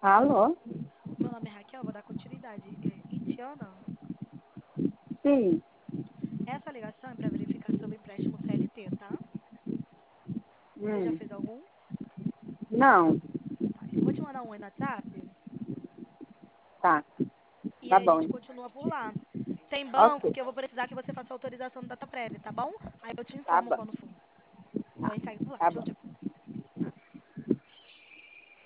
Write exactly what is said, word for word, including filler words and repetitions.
Alô? Meu nome é Raquel, vou dar continuidade. É, Itiana, Sim. essa ligação é para verificar sobre empréstimo C L T, tá? Você já Hum. fez algum? Não. Tá, eu vou te mandar um oi no WhatsApp Tá. e Tá aí a bom. gente continua por lá. Tem banco Ok. que eu vou precisar que você faça autorização do data prévia, tá bom? Aí eu te Tá informo bom. quando for. Então Tá. a gente segue por lá. Tá Tchau, bom. tchau.